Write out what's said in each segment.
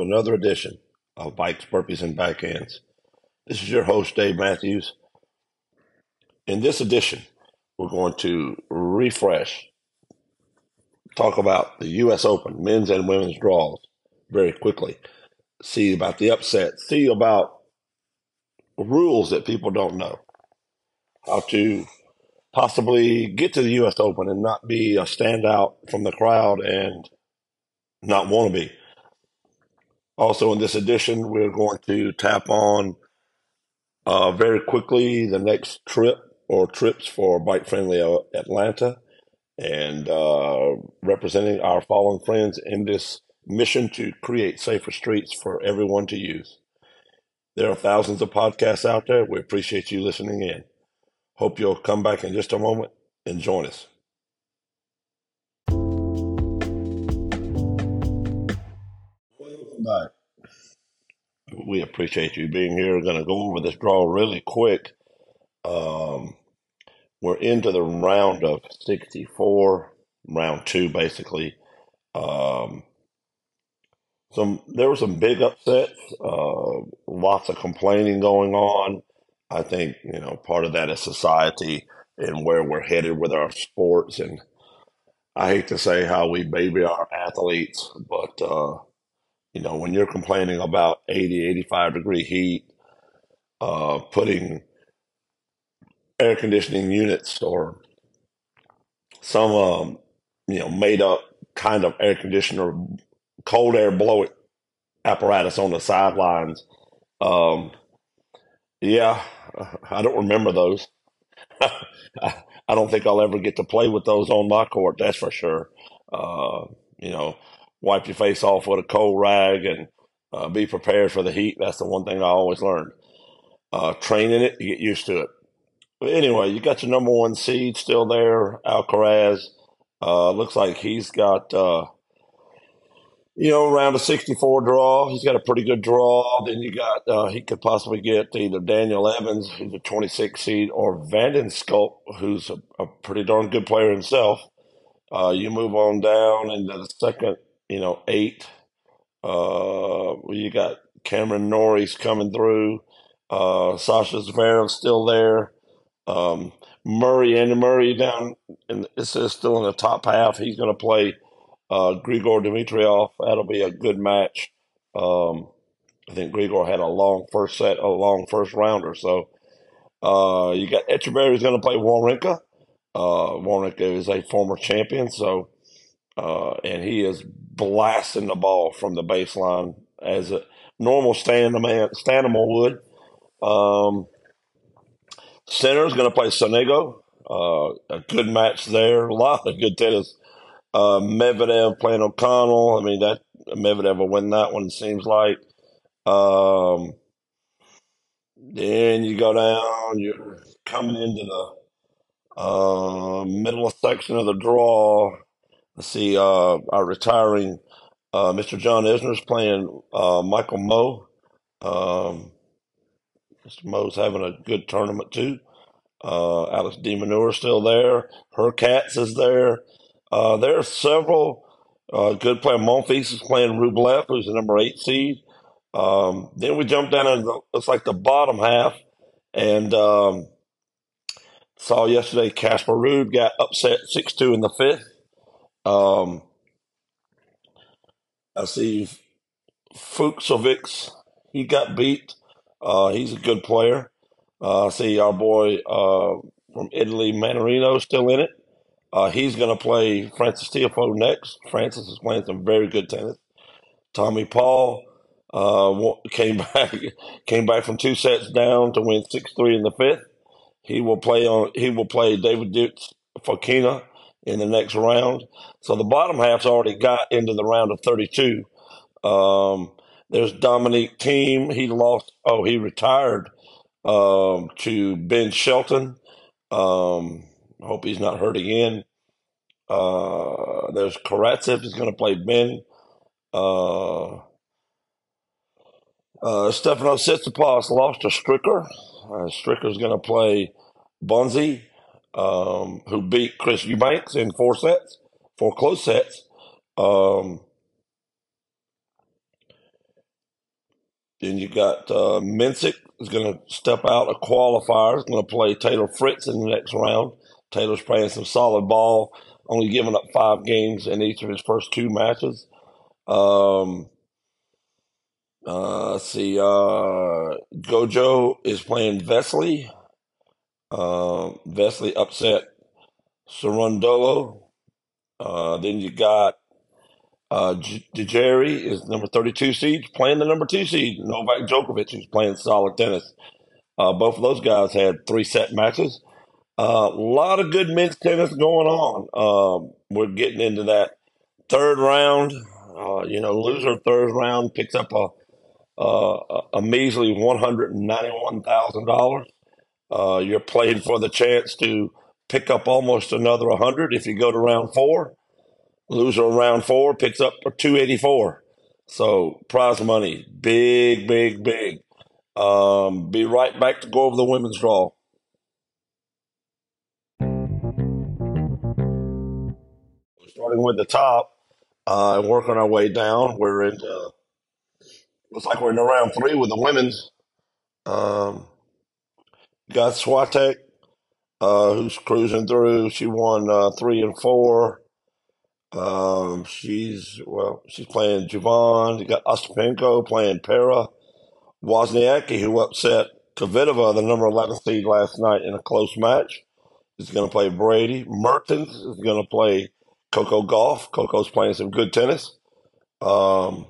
another edition of Bikes, Burpees, and Backhands. This is your host, Dave Matthews. In this edition, we're going to refresh, talk about the U.S. Open, men's and women's draws very quickly, see about the upset, see about rules that people don't know, how to possibly get to the U.S. Open and not be a standout from the crowd and not want to be. Also, in this edition, we're going to tap on very quickly the next trip or trips for Bike Friendly Atlanta and representing our fallen friends in this mission to create safer streets for everyone to use. There are thousands of podcasts out there. We appreciate you listening in. Hope you'll come back in just a moment and join us. Welcome back. We appreciate you being here. We're going to go over this draw really quick. We're into the round of 64, round two, basically. There were some big upsets, lots of complaining going on. I think, part of that is society and where we're headed with our sports. And I hate to say how we baby our athletes, but, when you're complaining about 80, 85-degree heat, putting air conditioning units or some, made up kind of air conditioner, cold air blow apparatus on the sidelines. Yeah, I don't remember those. I don't think I'll ever get to play with those on my court, that's for sure. Uh, you know, Wipe your face off with a cold rag and be prepared for the heat. That's the one thing I always learned. Training it, you get used to it. But anyway, you got your number one seed still there, Alcaraz. Looks like he's got, around a 64 draw. He's got a pretty good draw. Then you got, he could possibly get either Daniel Evans, who's a 26 seed, or Vanden Sculp, who's a pretty darn good player himself. You move on down into the second, eight. You got Cameron Norrie's coming through. Sasha Zverev's still there. Andy Murray down, and this is still in the top half. He's going to play Grigor Dimitrov. That'll be a good match. I think Grigor had a long first rounder. So you got Etcheberry's going to play Wawrinka. Wawrinka is a former champion, so and he is blasting the ball from the baseline as a normal Stanimal would. Center's going to play Sonego. A good match there. A lot of good tennis. Medvedev playing O'Connell. I mean, that Medvedev will win that one, it seems like. Um, then you go down, you're coming into the middle section of the draw. Let's see, our retiring Mr. John Isner's playing Michael Moe. Mr. Moe's having a good tournament, too. Alex de Minaur still there. Hurkacz is there. There are several good players. Monfils is playing Rublev, who's the number 8 seed. Then we jump down into it's like the bottom half, and saw yesterday Casper Ruud got upset 6-2 in the fifth. I see Fuchsovics, he got beat. He's a good player. I see our boy from Italy, Manarino, still in it. He's going to play Francis Tiafoe next. Francis is playing some very good tennis. Tommy Paul came back from 2 sets down to win 6-3 in the fifth. He will play David Dukes Fokina in the next round. So the bottom half's already got into the round of 32. There's Dominique Thiem. He retired to Ben Shelton. Hope he's not hurt again. There's Karatsev is going to play Ben. Stefano Tsitsipas lost to Stricker. Stricker's going to play Bonzi, who beat Chris Eubanks in 4 close sets. Then you got Mensick is going to step out of qualifiers, going to play Taylor Fritz in the next round. Taylor's playing some solid ball, only giving up 5 games in each of his first 2 matches. Um, let's see. Gojo is playing Vesley. Vesley upset Sarundolo. Then you got Dejeri is number 32 seed, playing the number 2 seed. Novak Djokovic, who's playing solid tennis. Both of those guys had 3 set matches. A lot of good men's tennis going on. We're getting into that third round. Loser third round picks up a measly $191,000. You're playing for the chance to pick up almost another 100 if you go to round 4. Loser of round 4 picks up 284. So prize money, big, big, big. Be right back to go over the women's draw. Starting with the top, working our way down. We're in. Looks like we're in round 3 with the women's. Um, got Swatek, who's cruising through. She won 3 and 4. She's playing Javon. You got Ostapenko playing Para. Wozniacki, who upset Kvitova, the number 11 seed last night in a close match, is going to play Brady. Mertens is going to play Coco Golf. Coco's playing some good tennis. Um,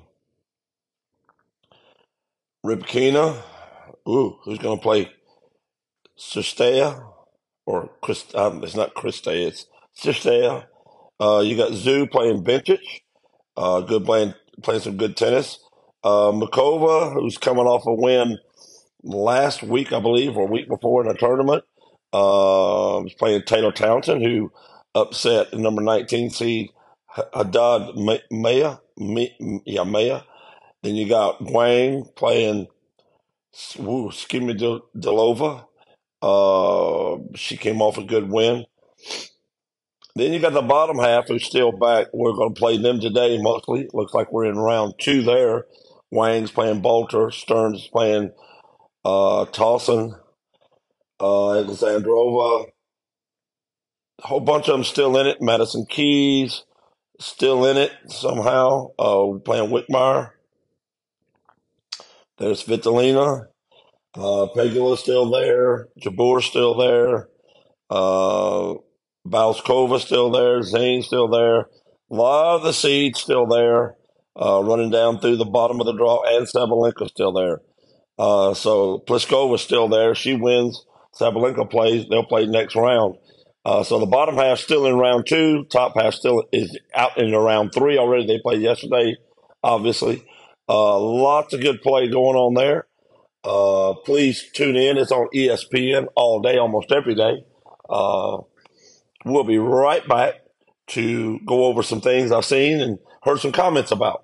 Rybakina, who's going to play Sistea or Chris? It's not Christea, it's Sistea. You got Zoo playing Bencic. Good playing some good tennis. Makova, who's coming off a win last week, I believe, or a week before in a tournament. Was playing Taylor Townsend, who upset the number 19 seed Haddad Maya. Maya. Then you got Wang playing Skimmy Delova. She came off a good win. Then you got the bottom half who's still back. We're going to play them today mostly. Looks like we're in round 2 there. Wang's playing Bolter. Stearns is playing Towson. Alexandrova. A whole bunch of them still in it. Madison Keys still in it somehow. Playing Whitmire. There's Vitalina. Pegula's still there. Jabor's still there. Uh, Balskova still there. Zane's still there. A lot of the seeds still there. Running down through the bottom of the draw. And Sabalenka's still there. So Pliskova's still there. She wins. Sabalenka plays. They'll play next round. So the bottom half still in round 2. Top half still is out in round 3 already. They played yesterday, obviously. Lots of good play going on there. Please tune in. It's on ESPN all day, almost every day. We'll be right back to go over some things I've seen and heard some comments about.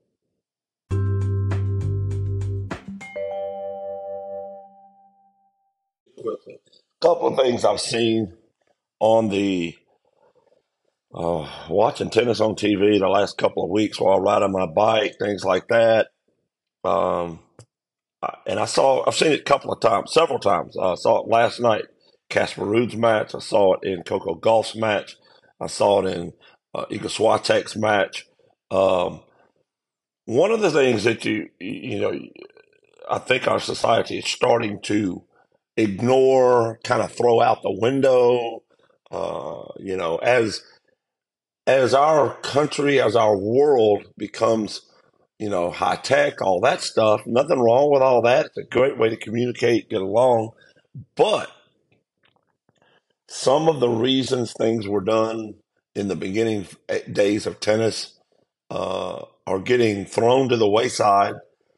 A couple of things I've seen on the watching tennis on TV the last couple of weeks while riding my bike, things like that. Um, and I've seen it a couple of times, several times. I saw it last night, Casper Ruud's match. I saw it in Coco Golf's match. I saw it in Iga Swiatek's match. Um, One of the things that I think our society is starting to ignore, kind of throw out the window. As our country, as our world becomes, high tech, all that stuff. Nothing wrong with all that. It's a great way to communicate, get along. But some of the reasons things were done in the beginning days of tennis are getting thrown to the wayside.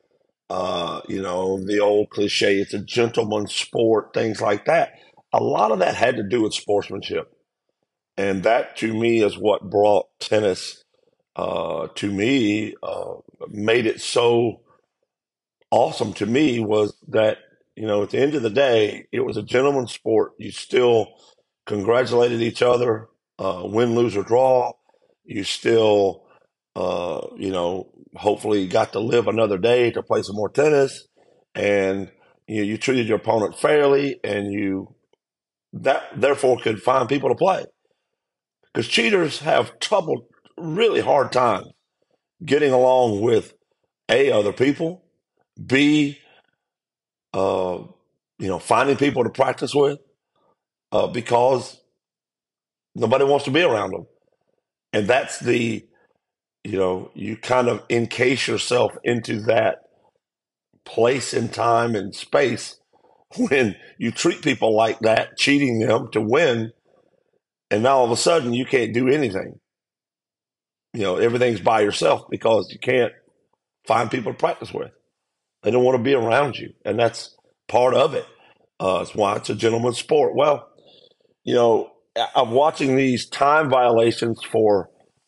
The old cliche, it's a gentleman's sport, things like that. A lot of that had to do with sportsmanship. And that to me is what brought tennis to me, made it so awesome to me was that, at the end of the day, it was a gentleman's sport. You still congratulated each other, win, lose, or draw. You still hopefully got to live another day to play some more tennis, and you treated your opponent fairly, and you that therefore could find people to play. Because cheaters have trouble, really hard time getting along with other people, b uh, finding people to practice with, because nobody wants to be around them, and that's you kind of encase yourself into that place and time and space when you treat people like that, cheating them to win, and now all of a sudden you can't do anything. Everything's by yourself because you can't find people to practice with. They don't want to be around you, and that's part of it. That's why it's a gentleman's sport. Well, I'm watching these time violations for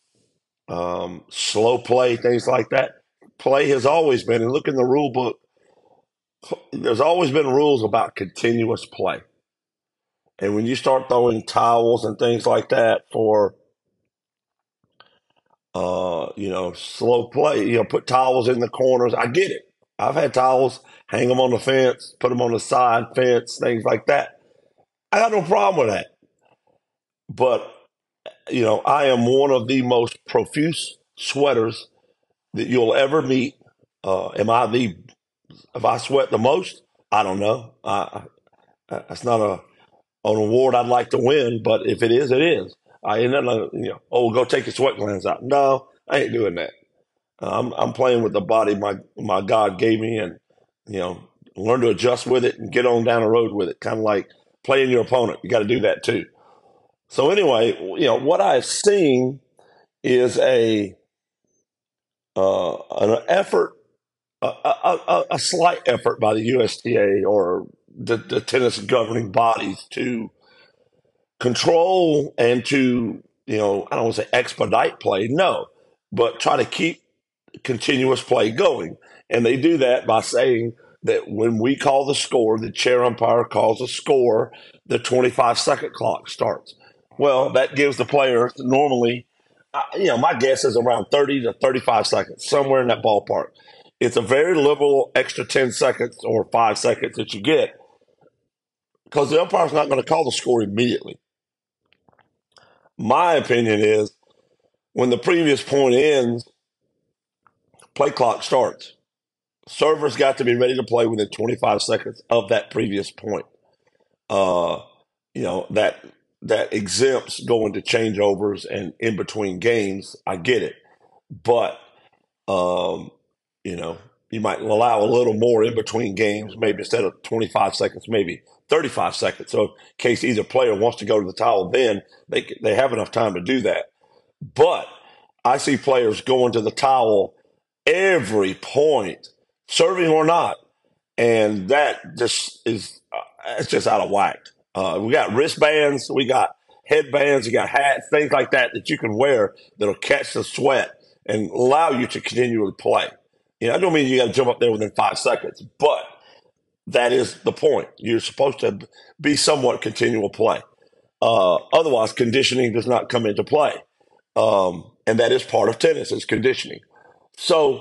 slow play, things like that. Play has always been, and look in the rule book, there's always been rules about continuous play. And when you start throwing towels and things like that for, slow play, put towels in the corners, I get it. I've had towels, hang them on the fence, put them on the side fence, things like that. I got no problem with that. But, I am one of the most profuse sweaters that you'll ever meet. If I sweat the most? I don't know. That's not an award I'd like to win, but if it is, it is. I ain't nothing, go take your sweat glands out. No, I ain't doing that. I'm playing with the body my God gave me, and learn to adjust with it and get on down the road with it. Kind of like playing your opponent. You got to do that too. So anyway, what I've seen is an effort, a slight effort by the USTA or the tennis governing bodies to control and to, I don't want to say expedite play, no, but try to keep continuous play going. And they do that by saying that when we call the score, the chair umpire calls a score, the 25-second clock starts. Well, that gives the player normally, my guess is around 30 to 35 seconds, somewhere in that ballpark. It's a very liberal extra 10 seconds or 5 seconds that you get because the umpire's not going to call the score immediately. My opinion is when the previous point ends, play clock starts. Servers got to be ready to play within 25 seconds of that previous point. Uh, that exempts going to changeovers and in between games. I get it, but um, you know, you might allow a little more in between games, maybe instead of 25 seconds, maybe 35 seconds. So in case either player wants to go to the towel, then they have enough time to do that. But I see players going to the towel every point, serving or not, and that just is it's just out of whack. We got wristbands, we got headbands, you got hats, things like that that you can wear that'll catch the sweat and allow you to continually play. I don't mean you got to jump up there within 5 seconds, but that is the point. You're supposed to be somewhat continual play. Otherwise, conditioning does not come into play. And that is part of tennis is conditioning. So,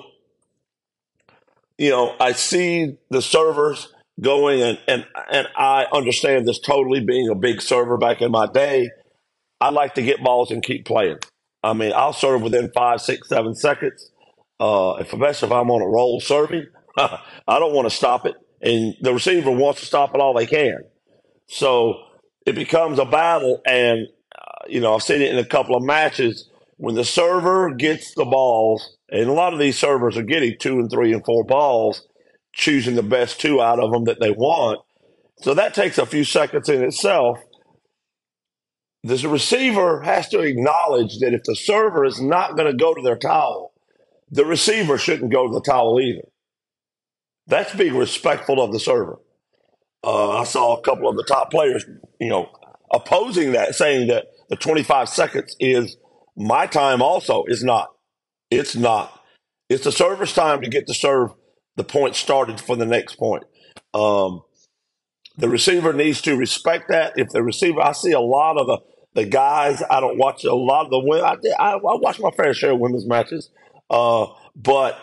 I see the servers going and I understand this totally being a big server back in my day. I like to get balls and keep playing. I mean, I'll serve within 5, 6, 7 seconds. Especially if I'm on a roll serving, I don't want to stop it. And the receiver wants to stop it all they can. So it becomes a battle. And, I've seen it in a couple of matches when the server gets the balls, and a lot of these servers are getting 2 and 3 and 4 balls, choosing the best two out of them that they want. So that takes a few seconds in itself. The receiver has to acknowledge that if the server is not going to go to their towel, the receiver shouldn't go to the towel either. That's being respectful of the server. I saw a couple of the top players, opposing that, saying that the 25 seconds is my time also. Is not. It's not. It's the server's time to get to serve the point started for the next point. The receiver needs to respect that. If the receiver, I see a lot of the guys. I don't watch a lot of the women. I watch my fair share of women's matches, but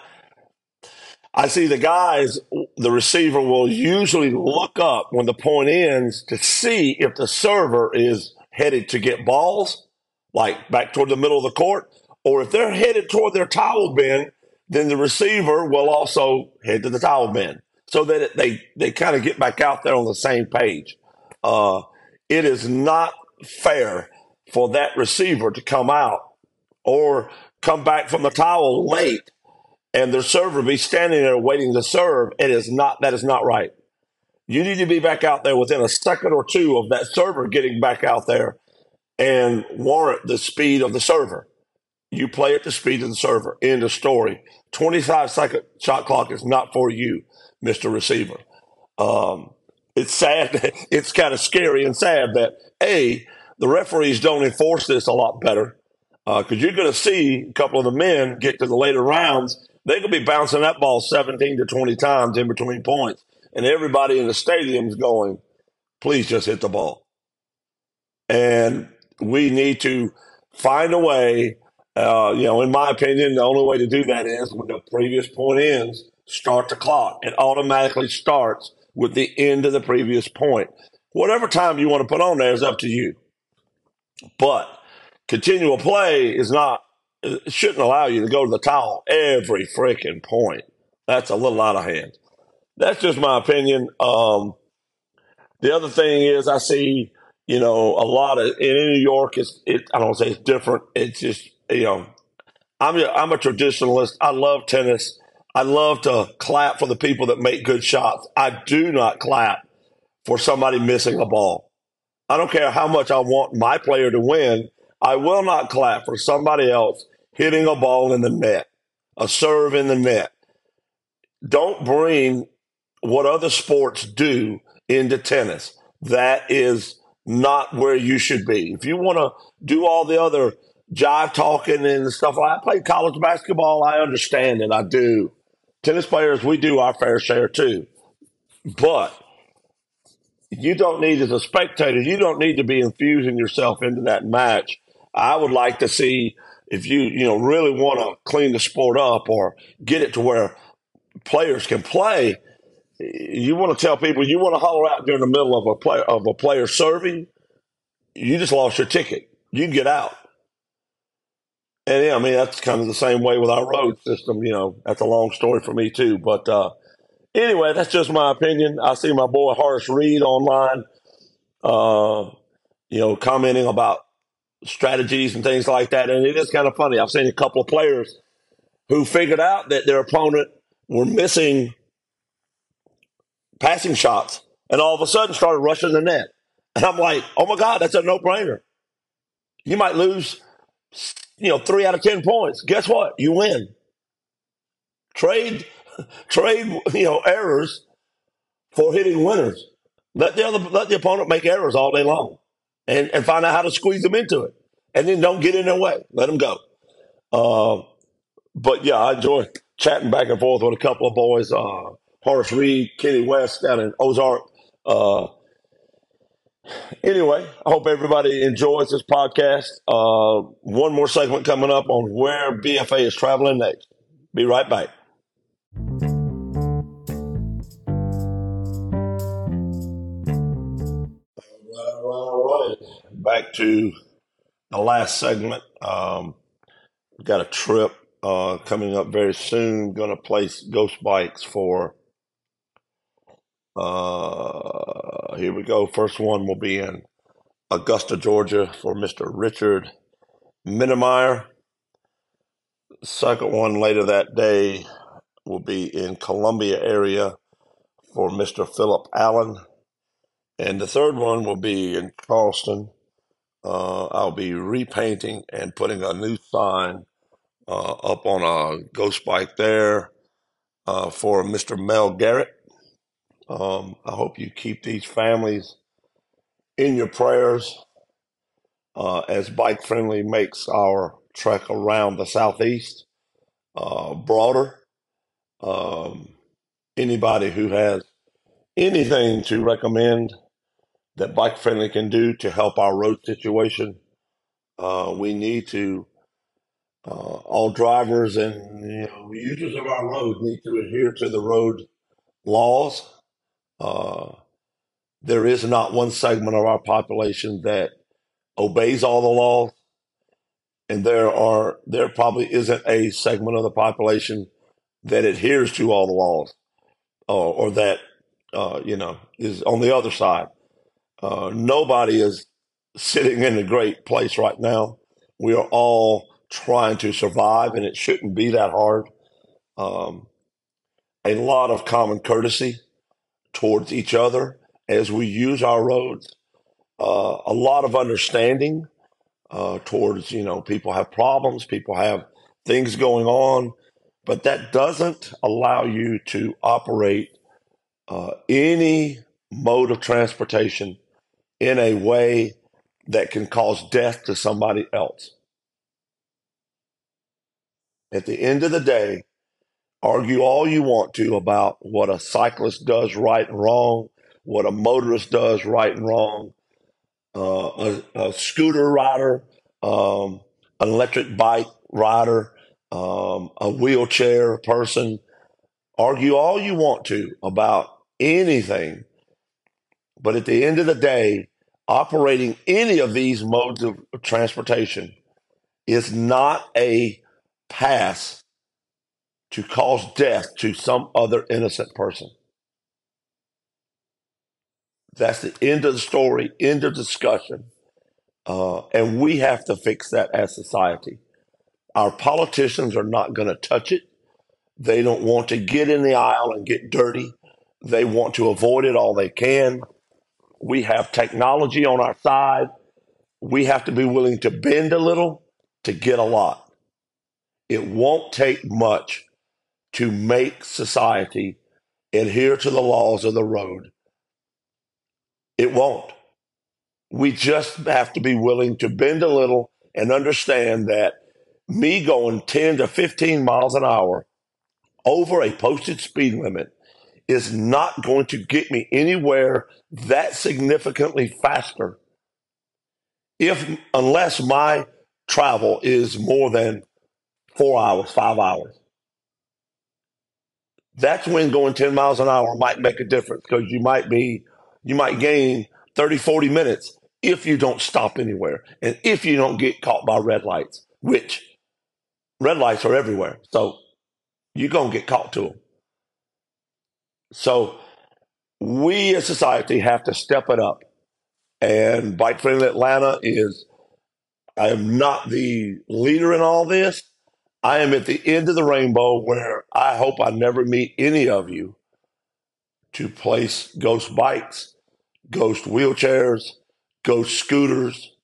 I see the guys, the receiver will usually look up when the point ends to see if the server is headed to get balls, like back toward the middle of the court, or if they're headed toward their towel bin, then the receiver will also head to the towel bin so that they kind of get back out there on the same page. Uh, it is not fair for that receiver to come out or come back from the towel late and their server be standing there waiting to serve. That is not right. You need to be back out there within a second or two of that server getting back out there and warrant the speed of the server. You play at the speed of the server. End of story. 25-second shot clock is not for you, Mr. Receiver. Um, it's sad. It's kind of scary and sad that the referees don't enforce this a lot better because you're going to see a couple of the men get to the later rounds. They're going to be bouncing that ball 17 to 20 times in between points, and everybody in the stadium's going, "Please just hit the ball." And we need to find a way. In my opinion, the only way to do that is when the previous point ends, start the clock. It automatically starts with the end of the previous point. Whatever time you want to put on there is up to you. But continual play shouldn't allow you to go to the towel every freaking point. That's a little out of hand. That's just my opinion. The other thing is I see, a lot of in New York. I don't say it's different. It's just, I'm a traditionalist. I love tennis. I love to clap for the people that make good shots. I do not clap for somebody missing a ball. I don't care how much I want my player to win. I will not clap for somebody else hitting a ball in the net, a serve in the net. Don't bring what other sports do into tennis. That is not where you should be. If you want to do all the other jive talking and stuff like that, I played college basketball. I understand it. I do. Tennis players, we do our fair share too. But you don't need, as a spectator, you don't need to be infusing yourself into that match. I would like to see if you really want to clean the sport up or get it to where players can play. You want to tell people you want to holler out during the middle of a player serving. You just lost your ticket. You can get out. And yeah, I mean that's kind of the same way with our road system. That's a long story for me too. But anyway, that's just my opinion. I see my boy Horace Reed online, commenting about strategies and things like that. And it is kind of funny. I've seen a couple of players who figured out that their opponent were missing passing shots and all of a sudden started rushing the net. And I'm like, oh my God, that's a no-brainer. You might lose, 3 out of 10 points. Guess what? You win. Trade, errors for hitting winners. Let the opponent make errors all day long and find out how to squeeze them into it. And then don't get in their way. Let them go. But yeah, I enjoy chatting back and forth with a couple of boys. Horace Reed, Kenny West down in Ozark. Anyway, I hope everybody enjoys this podcast. One more segment coming up on where BFA is traveling next. Be right back. All right. Back to the last segment. We've got a trip coming up very soon. Going to place Ghost Bikes for. Here we go. First one will be in Augusta, Georgia for Mr. Richard Minnemeyer. Second one later that day will be in Columbia area for Mr. Philip Allen. And the third one will be in Charleston. I'll be repainting and putting a new sign up on a ghost bike there for Mr. Mel Garrett. I hope you keep these families in your prayers as Bike Friendly makes our trek around the Southeast broader. Anybody who has anything to recommend that Bike Friendly can do to help our road situation, We need to, all drivers and users of our road need to adhere to the road laws. Uh, there is not one segment of our population that obeys all the laws, and there probably isn't a segment of the population that adheres to all the laws, or that is on the other side. Nobody is sitting in a great place right now. We are all trying to survive, and it shouldn't be that hard. Um, a lot of common courtesy towards each other as we use our roads. A lot of understanding towards, people have problems, people have things going on, but that doesn't allow you to operate any mode of transportation in a way that can cause death to somebody else. At the end of the day, argue all you want to about what a cyclist does right and wrong, what a motorist does right and wrong, a scooter rider, an electric bike rider, a wheelchair person. Argue all you want to about anything, but at the end of the day, operating any of these modes of transportation is not a pass to cause death to some other innocent person. That's the end of the story, end of discussion. And we have to fix that as society. Our politicians are not going to touch it. They don't want to get in the aisle and get dirty. They want to avoid it all they can. We have technology on our side. We have to be willing to bend a little to get a lot. It won't take much to make society adhere to the laws of the road. It won't. We just have to be willing to bend a little and understand that me going 10 to 15 miles an hour over a posted speed limit is not going to get me anywhere that significantly faster unless my travel is more than 4 hours, 5 hours. That's when going 10 miles an hour might make a difference because you might gain 30, 40 minutes if you don't stop anywhere and if you don't get caught by red lights, which red lights are everywhere. So you're going to get caught to them. So we as society have to step it up. And Bike Friendly Atlanta I am not the leader in all this. I am at the end of the rainbow where I hope I never meet any of you to place ghost bikes, ghost wheelchairs, ghost scooters.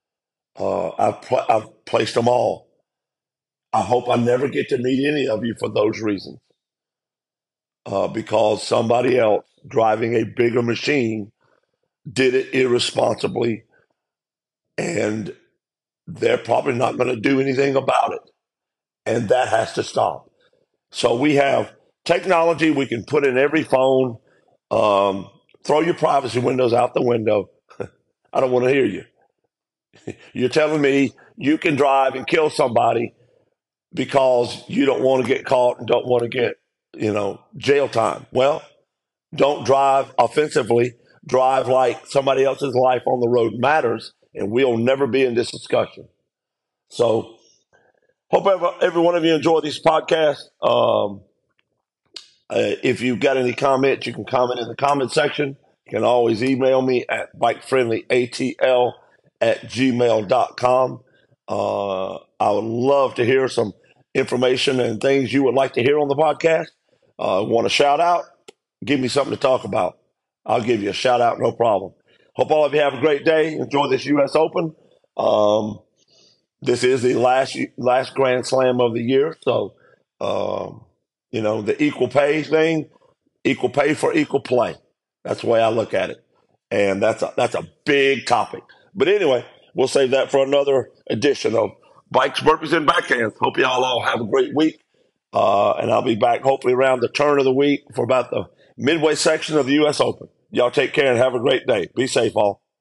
I've placed them all. I hope I never get to meet any of you for those reasons. Because somebody else driving a bigger machine did it irresponsibly, and they're probably not going to do anything about it. And that has to stop. So we have technology we can put in every phone. Throw your privacy windows out the window. I don't want to hear you. You're telling me you can drive and kill somebody because you don't want to get caught and don't want to get, jail time. Well, don't drive offensively. Drive like somebody else's life on the road matters, and we'll never be in this discussion. So, hope every one of you enjoy this podcast. If you've got any comments, you can comment in the comment section. You can always email me at bikefriendlyatl@gmail.com. I would love to hear some information and things you would like to hear on the podcast. Want a shout out? Give me something to talk about. I'll give you a shout out, no problem. Hope all of you have a great day. Enjoy this U.S. Open. This is the last Grand Slam of the year, so the equal pay thing, equal pay for equal play. That's the way I look at it, and that's a big topic. But anyway, we'll save that for another edition of Bikes, Burpees, and Backhands. Hope y'all all have a great week, and I'll be back hopefully around the turn of the week for about the midway section of the U.S. Open. Y'all take care and have a great day. Be safe, all.